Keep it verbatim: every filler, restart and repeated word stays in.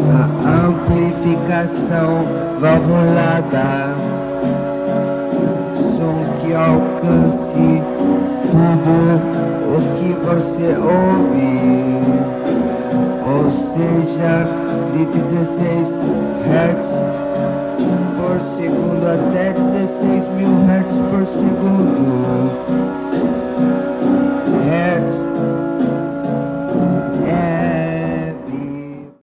A amplificação valvulada, som que alcance tudo o que você ouve, ou seja, de dezesseis hertz por segundo até dezesseis